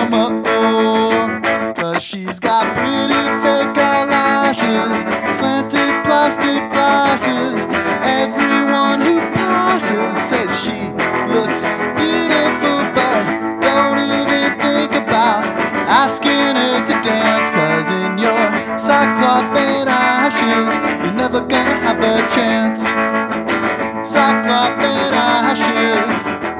drama, oh, 'cause she's got pretty fake eyelashes, slanted plastic glasses. Everyone who passes says she looks beautiful, but don't even think about asking her to dance, 'cause in your sackcloth and ashes, you're never gonna have a chance. Sackcloth and ashes.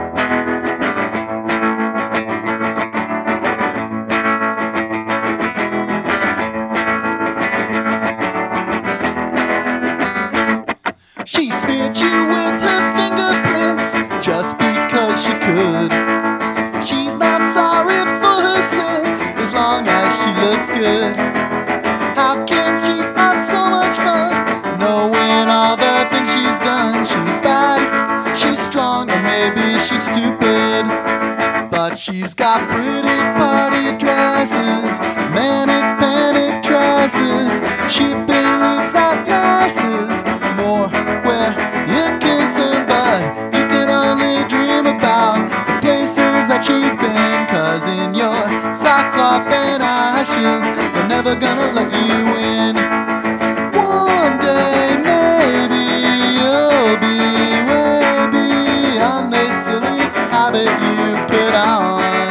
She smeared you with her fingerprints just because she could. She's not sorry for her sins as long as she looks good. How can she have so much fun knowing all the things she's done? She's bad, she's strong, or maybe she's stupid, but she's got pretty party dresses, manic panic tresses. She believes that less is more where you're concerned, but you can only dream about the places that she's been, 'cause in your sackcloth and ashes, they're never gonna let you in. One day maybe you'll be way beyond this silly habit you put on.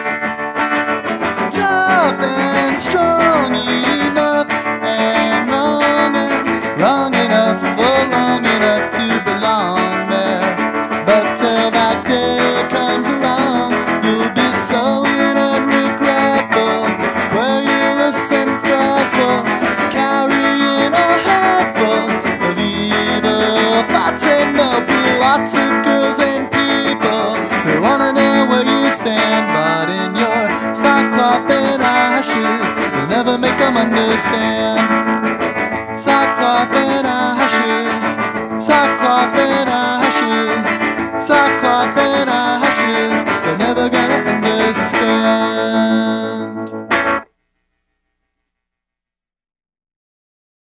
Tough and strong enough and wrong enough for long enough to belong there. But till that day comes along, you'll be sullen and regretful, querulous and fretful, carrying a head full of evil thoughts. And there'll be lots of girls and people who wanna know where you stand, but in your sackcloth and ashes, you'll never make them understand. Sackcloth and ashes, sackcloth and ashes, sackcloth and